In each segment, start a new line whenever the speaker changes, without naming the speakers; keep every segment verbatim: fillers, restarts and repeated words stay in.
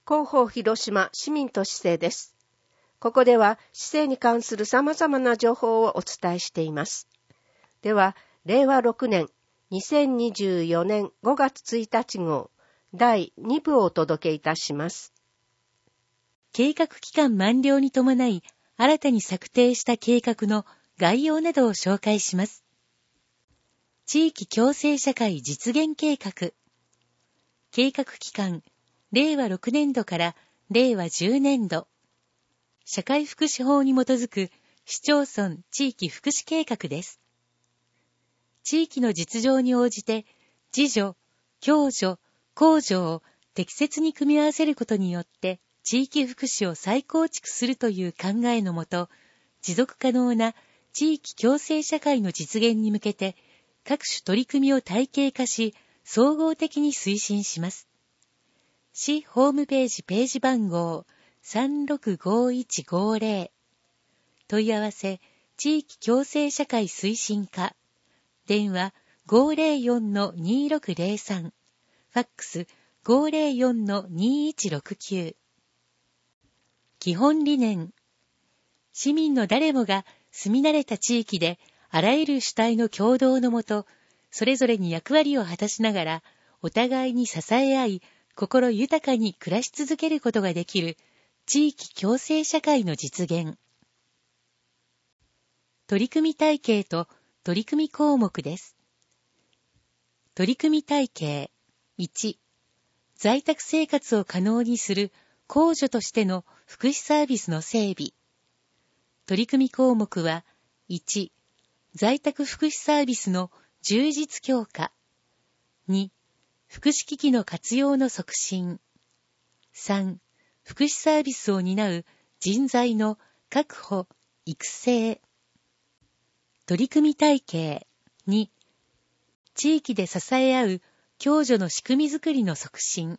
広報広島市民と市政です。ここでは市政に関する様々な情報をお伝えしています。では、れいわろくねんにせんにじゅうよねんごがつついたち号だいにぶをお届けいたします。
計画期間満了に伴い、新たに策定した計画の概要などを紹介します。地域共生社会実現計画。計画期間、れいわろくねんどかられいわじゅうねんど。社会福祉法に基づく市町村地域福祉計画です。地域の実情に応じて、自助、共助、公助を適切に組み合わせることによって、地域福祉を再構築するという考えのもと、持続可能な地域共生社会の実現に向けて、各種取り組みを体系化し、総合的に推進します。市ホームページページ番号 さんろくごいちごぜろ 問い合わせ地域共生社会推進課電話 ごーぜろよんのにーろくぜろさん ファックス ごーぜろよんのにーいちろくきゅう。基本理念。市民の誰もが住み慣れた地域であらゆる主体の共同のもと、それぞれに役割を果たしながらお互いに支え合い、心豊かに暮らし続けることができる地域共生社会の実現。取り組み体系と取り組み項目です。取り組み体系。いち、在宅生活を可能にする公助としての福祉サービスの整備。取り組み項目は、いち、在宅福祉サービスの充実強化。に、福祉機器の活用の促進。さん、福祉サービスを担う人材の確保、育成。取り組み体系。に、地域で支え合う共助の仕組みづくりの促進。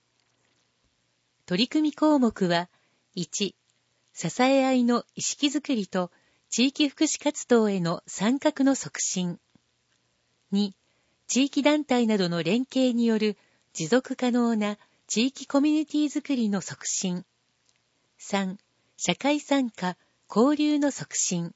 取り組み項目は、いち、支え合いの意識づくりと地域福祉活動への参画の促進。に、地域団体などの連携による持続可能な地域コミュニティづくりの促進。さん、社会参加、交流の促進。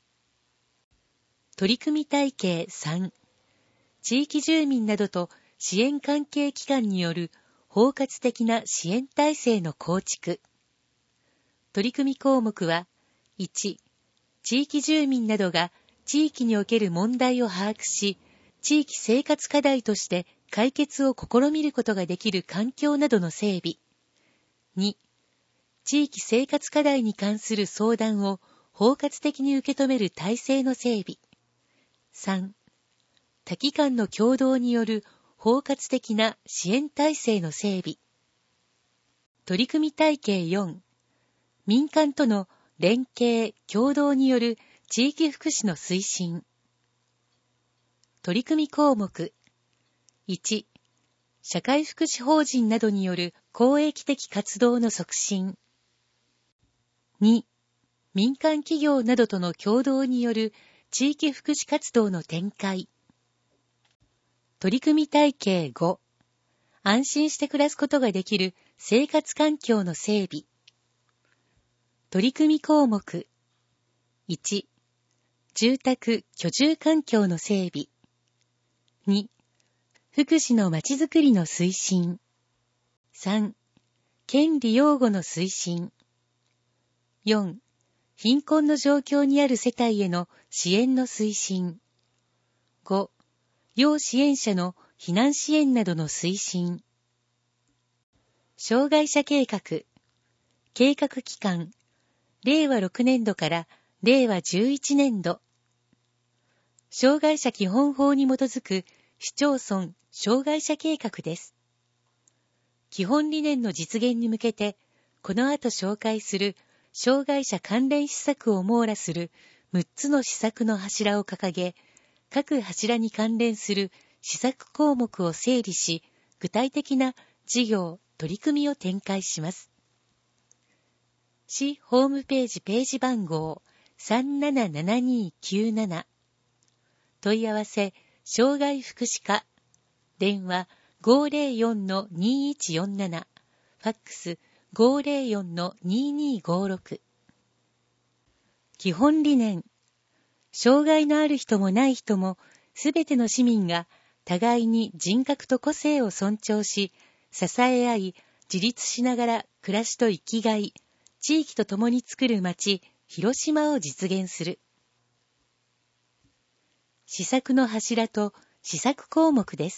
取り組み体系さん、地域住民などと支援関係機関による包括的な支援体制の構築。取り組み項目は、いち、地域住民などが地域における問題を把握し、地域生活課題として解決を試みることができる環境などの整備。に、地域生活課題に関する相談を包括的に受け止める体制の整備。さん、多機関の協働による包括的な支援体制の整備。取り組み体系よん、民間との連携・協働による地域福祉の推進。取り組み項目。いち、社会福祉法人などによる公益的活動の促進。に、民間企業などとの協働による地域福祉活動の展開。取り組み体系ご、安心して暮らすことができる生活環境の整備。取り組み項目。いち、住宅・居住環境の整備。に、福祉のまちづくりの推進。さん、権利擁護の推進。よん、貧困の状況にある世帯への支援の推進。ご、要支援者の避難支援などの推進。障害者計画。計画期間。れいわろくねんどかられいわじゅういちねんど。障害者基本法に基づく市町村障害者計画です。基本理念の実現に向けて、この後紹介する障害者関連施策を網羅するむっつの施策の柱を掲げ、各柱に関連する施策項目を整理し、具体的な事業・取り組みを展開します。市ホームページページ番号 さんななななにきゅうなな 問い合わせ障害福祉課電話 ごーぜろよんのにーいちよんななファックス ごーぜろよんのにーにーごーろく。基本理念。障害のある人もない人も、すべての市民が互いに人格と個性を尊重し、支え合い、自立しながら暮らしと生きがい、地域と共に作る街、広島を実現する。施策の柱と施策項目です。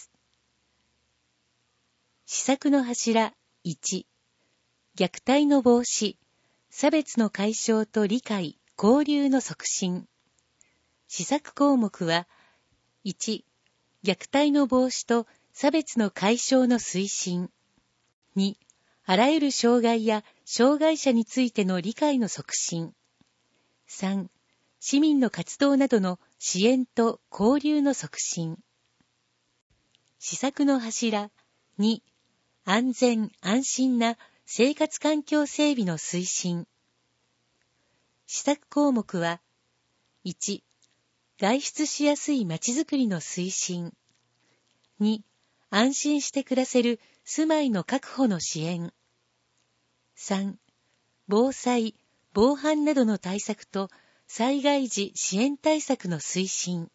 施策の柱いち、虐待の防止、差別の解消と理解、交流の促進。施策項目はいち、虐待の防止と差別の解消の推進。に、あらゆる障害や障害者についての理解の促進。さん、市民の活動などの支援と交流の促進。施策の柱に、安全・安心な生活環境整備の推進。施策項目はいち、外出しやすいまちづくりの推進。に、安心して暮らせる住まいの確保の支援。さん、防災・防犯などの対策と災害時支援対策の推進。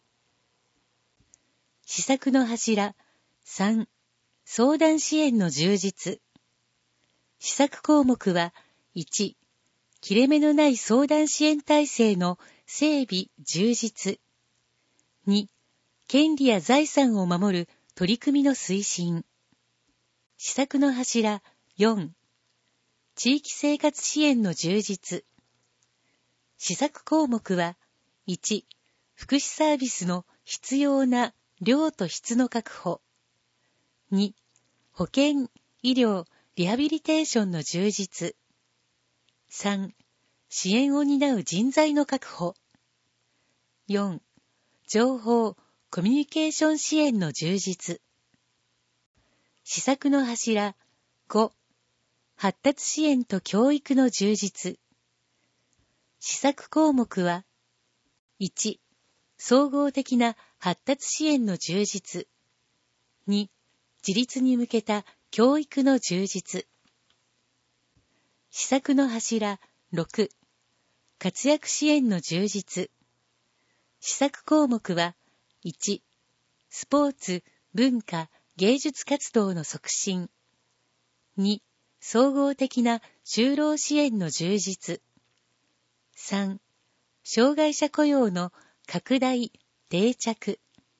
施策の柱さん、相談支援の充実。施策項目はいち、切れ目のない相談支援体制の整備・充実。に、権利や財産を守る取り組みの推進。施策の柱よん、地域生活支援の充実。施策項目はいち、福祉サービスの必要な量と質の確保。に、保健、医療、リハビリテーションの充実。さん、支援を担う人材の確保。よん、情報、コミュニケーション支援の充実。施策の柱ご、発達支援と教育の充実。施策項目はいち、総合的な発達支援の充実。に、自立に向けた教育の充実。施策の柱ろく、活躍支援の充実。施策項目はいち、スポーツ、文化、芸術活動の促進。に、総合的な就労支援の充実。さん、障害者雇用の拡大、定着。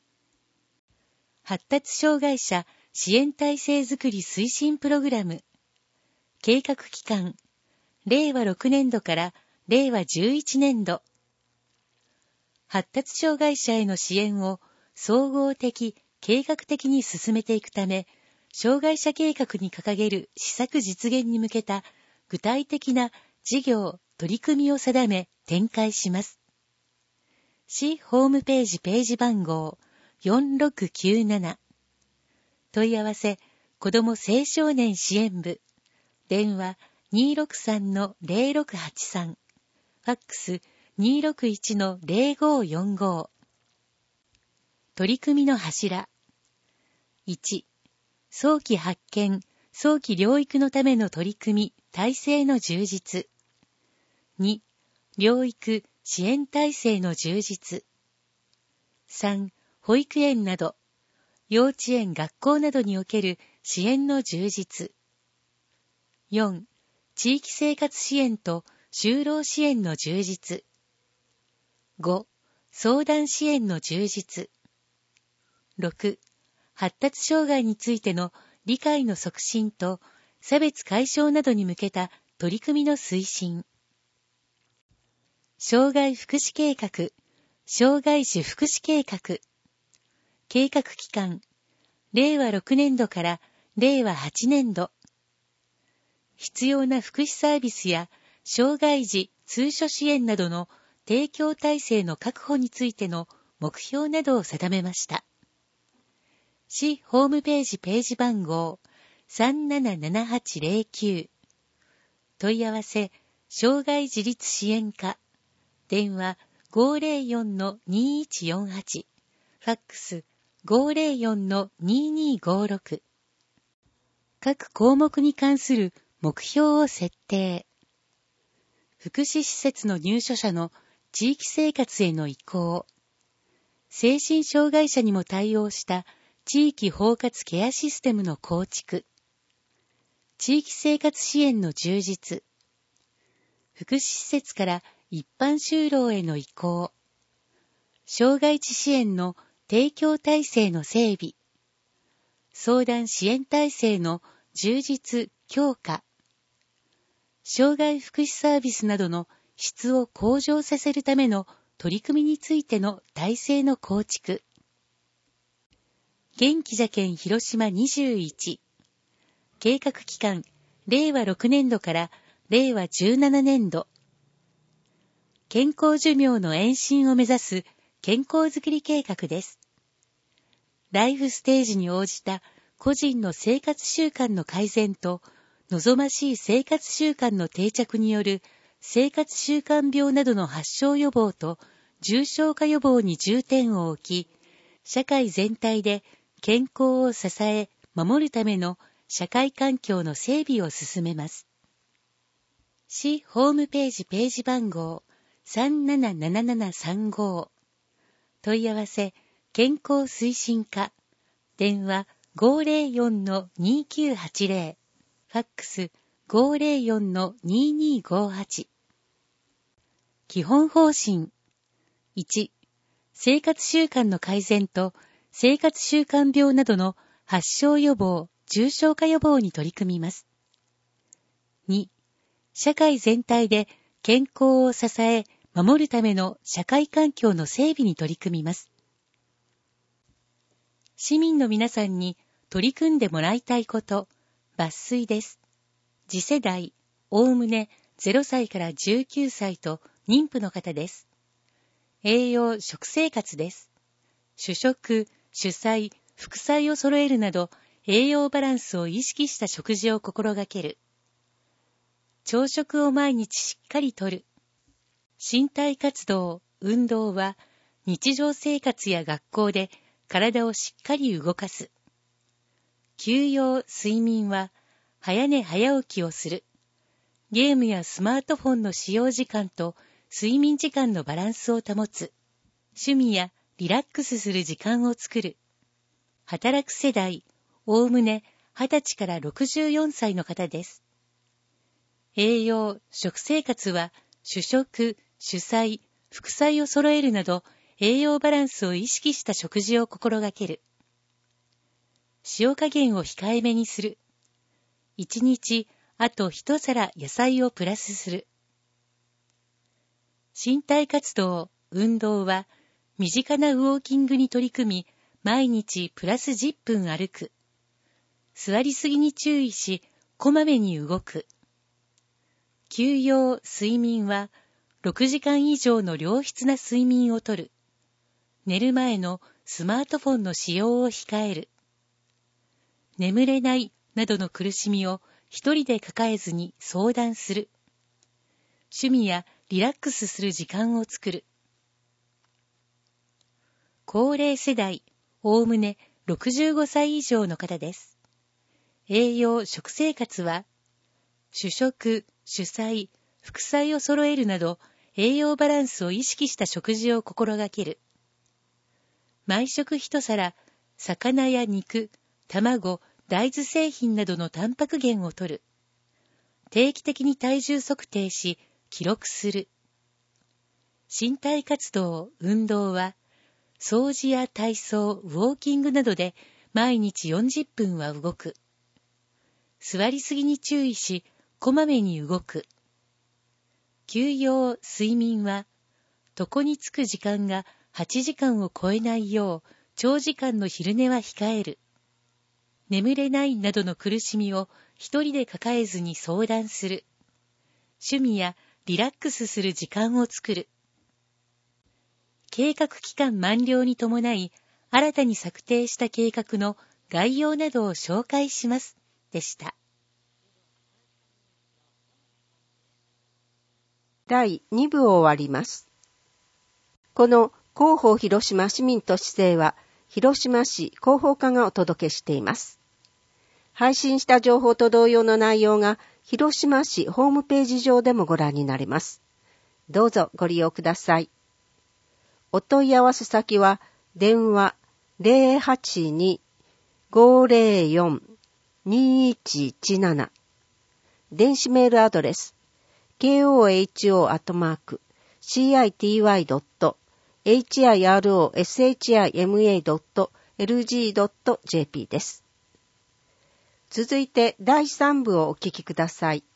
発達障害者支援体制づくり推進プログラム。計画期間、れいわろくねんどかられいわじゅういちねんど。発達障害者への支援を総合的、計画的に進めていくため、障害者計画に掲げる施策実現に向けた具体的な事業、取り組みを定め展開します。市ホームページページ番号よんろくきゅうなな。問い合わせ、子ども青少年支援部。電話 にーろくさんのぜろろくはちさん。ファックス にーろくいちのぜろごよんご。取り組みの柱。いち、早期発見、早期療育のための取り組み、体制の充実。に、療育、支援体制の充実。さん、保育園など、幼稚園、学校などにおける支援の充実。よん、地域生活支援と就労支援の充実。ご、相談支援の充実。ろく、発達障害についての理解の促進と差別解消などに向けた取り組みの推進。障害福祉計画、障害児福祉計画。計画期間、れいわろくねんどかられいわはちねんど。必要な福祉サービスや障害児通所支援などの提供体制の確保についての目標などを定めました。市ホームページページ番号さんななななはちぜろきゅう。問い合わせ、障害自立支援課。電話 ごーぜろよんのにーいちよんはち。ファックス ごーぜろよんのにーにーごーろく。 各項目に関する目標を設定。福祉施設の入所者の地域生活への移行。精神障害者にも対応した地域包括ケアシステムの構築。地域生活支援の充実。福祉施設から一般就労への移行。障害地支援の提供体制の整備。相談支援体制の充実・強化。障害福祉サービスなどの質を向上させるための取り組みについての体制の構築。現記者県広島にじゅういち。計画期間、れいわろくねんどかられいわじゅうななねんど。健康寿命の延伸を目指す健康づくり計画です。ライフステージに応じた個人の生活習慣の改善と、望ましい生活習慣の定着による生活習慣病などの発症予防と重症化予防に重点を置き、社会全体で健康を支え、守るための社会環境の整備を進めます。市ホームページページ番号さんななななななさんご。問い合わせ、健康推進課。電話 ごーぜろよんのにきゅうはちぜろ。ファックス ごーぜろよんのにーにーごーはち。基本方針。いち、生活習慣の改善と生活習慣病などの発症予防、重症化予防に取り組みます。に、社会全体で健康を支え、守るための社会環境の整備に取り組みます。市民の皆さんに取り組んでもらいたいこと、抜粋です。次世代、おおむねゼロさいからじゅうきゅうさいと妊婦の方です。栄養食生活です。主食、主菜、副菜を揃えるなど栄養バランスを意識した食事を心がける。朝食を毎日しっかりとる。身体活動、運動は日常生活や学校で体をしっかり動かす。休養、睡眠は早寝早起きをする。ゲームやスマートフォンの使用時間と睡眠時間のバランスを保つ。趣味やリラックスする時間を作る。働く世代、おおむねはたちからろくじゅうよんさいの方です。栄養、食生活は主食、主菜、副菜を揃えるなど栄養バランスを意識した食事を心がける。塩加減を控えめにする。いちにちあと一皿野菜をプラスする。身体活動、運動は身近なウォーキングに取り組み、毎日プラスじゅっぷん歩く。座りすぎに注意し、こまめに動く。休養、睡眠はろくじかん以上の良質な睡眠をとる。寝る前のスマートフォンの使用を控える。眠れないなどの苦しみを一人で抱えずに相談する。趣味やリラックスする時間を作る。高齢世代、おおむねろくじゅうごさい以上の方です。栄養食生活は主食、主菜、副菜を揃えるなど栄養バランスを意識した食事を心がける。毎食一皿、魚や肉、卵、大豆製品などのタンパク源を摂る。定期的に体重測定し、記録する。身体活動、運動は、掃除や体操、ウォーキングなどで毎日よんじゅっぷんは動く。座りすぎに注意し、こまめに動く。休養、睡眠は、床につく時間がはちじかんを超えないよう、長時間の昼寝は控える。眠れないなどの苦しみを一人で抱えずに相談する。趣味やリラックスする時間を作る。計画期間満了に伴い、新たに策定した計画の概要などを紹介します。でした。
だいに部を終わります。この広報広島市民都市制は、広島市広報課がお届けしています。 配信した情報と同様の内容が広島市ホームページ上でもご覧になれます。どうぞご利用ください。お問い合わせ先は電話 ゼロはちに ごゼロよん にいちいちなな 電子メールアドレス ケーオーエイチオー アットマーク シーアイティーワイ ドット エイチアイアールオーエスエイチアイエムエー ドット エルジー ドット ジェーピー です。続いてだいさん部をお聞きください。